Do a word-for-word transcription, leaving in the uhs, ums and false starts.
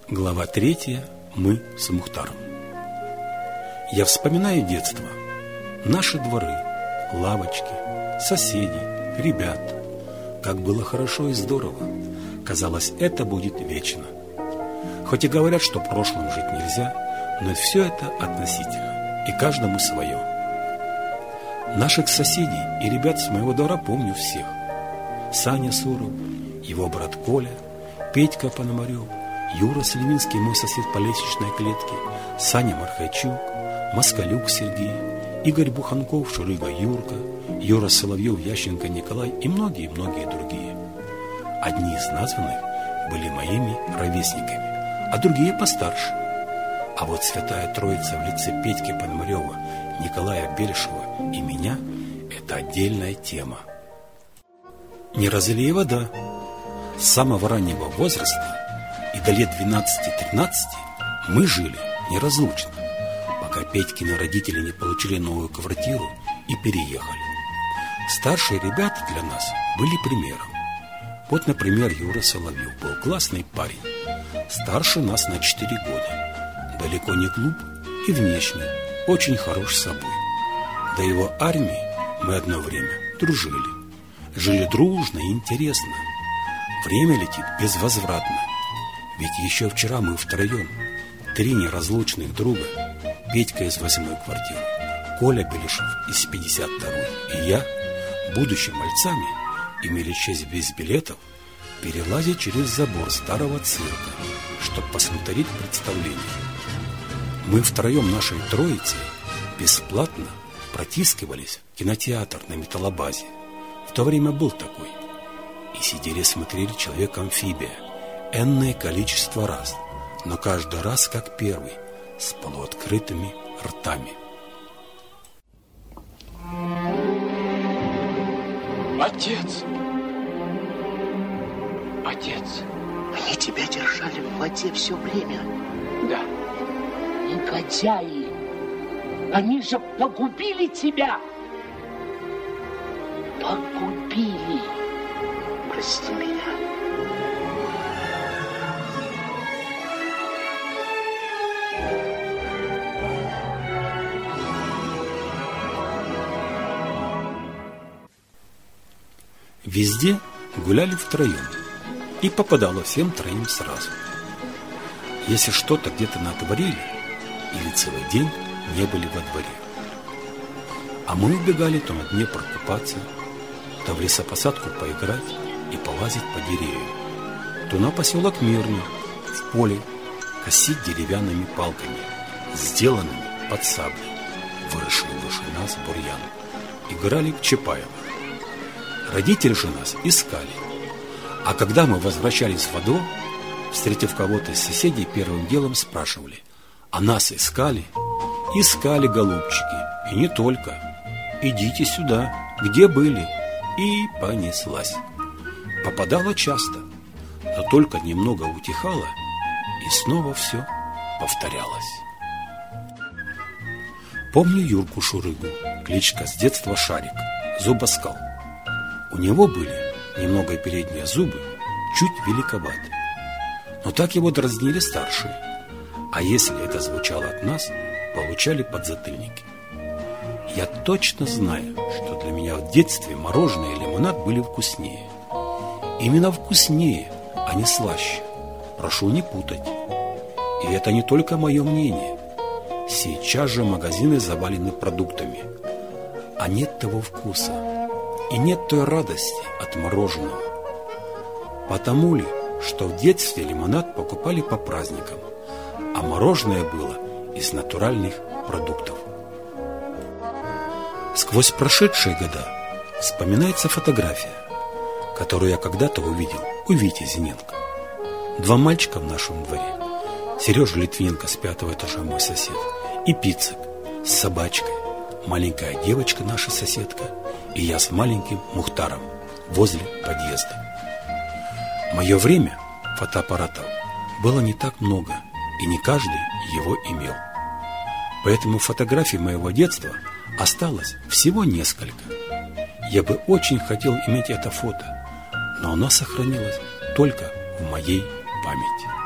Глава третья. Мы с Мухтаром. Я вспоминаю детство. Наши дворы, лавочки, соседи, ребят. Как было хорошо и здорово. Казалось, это будет вечно. Хоть и говорят, что прошлым жить нельзя, но все это относительно, и каждому свое. Наших соседей и ребят с моего двора помню всех. Саня Суров, его брат Коля, Петька Пономарев, Юра Слеминский, мой сосед по лестничной клетке, Саня Мархайчук, Москалюк Сергей, Игорь Буханков, Шурыга Юрка, Юра Соловьев, Ященко Николай и многие-многие другие. Одни из названных были моими ровесниками, а другие постарше. А вот Святая Троица в лице Петьки Пономарева, Николая Бельшева и меня – это отдельная тема. Не разлей вода. С самого раннего возраста и до лет двенадцати-тринадцати мы жили неразлучно, пока Петькины родители не получили новую квартиру и переехали. Старшие ребята для нас были примером. Вот, например, Юра Соловьев был классный парень, старше нас на четыре года, далеко не глуп и внешне очень хорош собой. До его армии мы одно время дружили, жили дружно и интересно. Время летит безвозвратно. Ведь еще вчера мы втроем, три неразлучных друга, Петька из восьмой квартиры, Коля Беляшев из пятьдесят второй и я, будучи мальцами, имели честь без билетов перелазить через забор старого цирка, чтобы посмотреть представление. Мы втроем нашей троицей бесплатно протискивались в кинотеатр на Металлобазе. В то время был такой. И сидели, смотрели «Человек-амфибия» энное количество раз, но каждый раз как первый, с полуоткрытыми ртами. Отец! Отец! Они тебя держали в воде все время. Да. Негодяи! Они же погубили тебя! Погубили! Прости меня. Везде гуляли втроем, и попадало всем троим сразу. Если что-то где-то натворили, или целый день не были во дворе. А мы убегали то на Днепр купаться, то в лесопосадку поиграть и полазить по деревьям, то на поселок Мирный, в поле, косить деревянными палками, сделанными под саблей, выросшие выше нас бурьян. Играли в Чапаева. Родители же нас искали. А когда мы возвращались в воду, встретив кого-то из соседей, первым делом спрашивали: а нас искали? Искали, голубчики, и не только. Идите сюда, где были? И понеслась. Попадала часто, но только немного утихала, и снова все повторялось. Помню Юрку Шурыгу, кличка с детства Шарик, зубоскал. У него были немного передние зубы, чуть великоваты. Но так его дразнили старшие. А если это звучало от нас, получали подзатыльники. Я точно знаю, что для меня в детстве мороженое и лимонад были вкуснее. Именно вкуснее, а не слаще. Прошу не путать. И это не только мое мнение. Сейчас же магазины завалены продуктами. А нет того вкуса. И нет той радости от мороженого. Потому ли, что в детстве лимонад покупали по праздникам, а мороженое было из натуральных продуктов. Сквозь прошедшие года вспоминается фотография, которую я когда-то увидел у Вити Зиненко. Два мальчика в нашем дворе. Сережа Литвиненко с пятого этажа, мой сосед, и Пиццик с собачкой, маленькая девочка, наша соседка, и я с маленьким Мухтаром возле подъезда. В мое время фотоаппаратов было не так много, и не каждый его имел. Поэтому фотографий моего детства осталось всего несколько. Я бы очень хотел иметь это фото, но оно сохранилось только в моей памяти.